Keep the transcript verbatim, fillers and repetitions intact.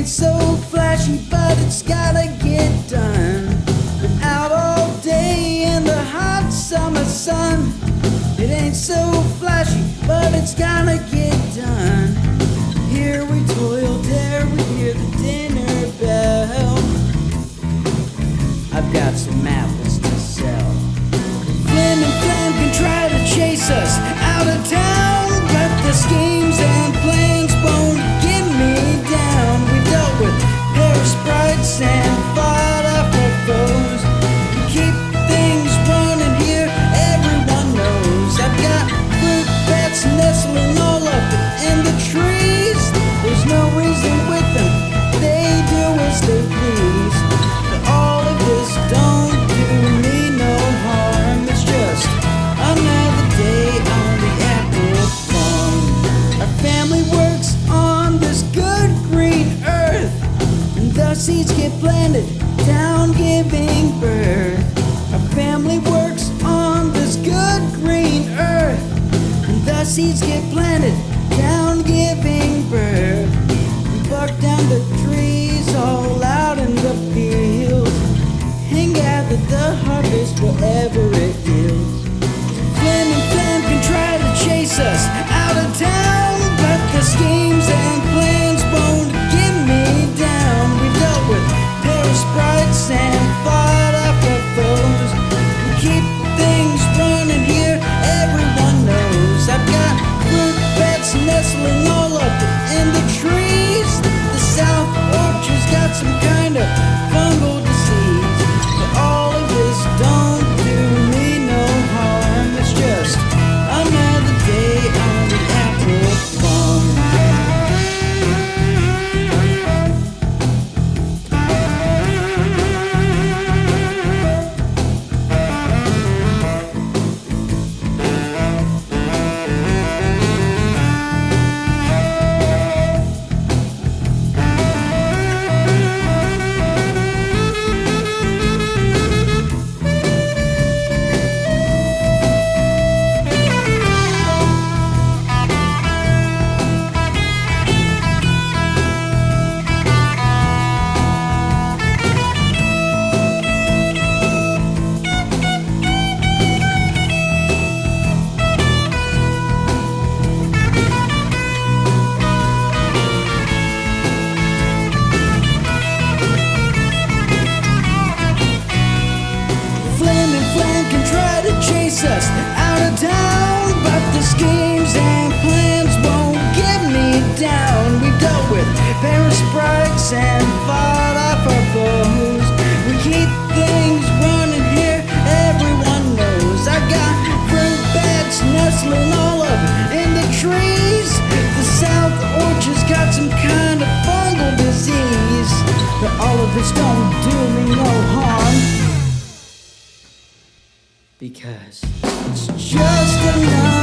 so flashy, but it's gotta get done. Been out all day in the hot summer sun. It ain't so flashy, but it's gotta get done. Here we toil, there we hear the dinner bell. I've got some apples to sell. Flynn and Flam can try to chase us out of town, but the schemes and plans won't get me down. We dealt with pair of sprites and fought off our foes. We keep things running here, everyone knows. I've got fruit bats nestling all up in the trees. There's no reason with them, they do as they please. But all of this don't do me no harm. It's just another day on the apple farm. Our family works on this good green earth, and the seeds get planted down giving birth. Our family works on this good green earth, and the seeds get planted down giving birth. We bark down the trees all out in the fields and gather the harvest wherever it yields. Flynn and Flam can try to chase us out of town, but the schemes and plans won't get me down. We dealt with pair of sprites and fought off our foes. We keep things running here, everyone knows. I've got fruit bats nestling all up in the trees. The south orchard's got some kind of fungal disease, but all of this don't do me no harm. It's just another day on the apple farm. Chase us out of town, but the schemes and plans won't get me down. We've dealt with pair of sprites and fought off our foes. We keep things running here, everyone knows. I've got fruit bats nestling all up in the trees. The south orchard's got some kind of fungal disease, but all of this don't do me no harm, because it's just another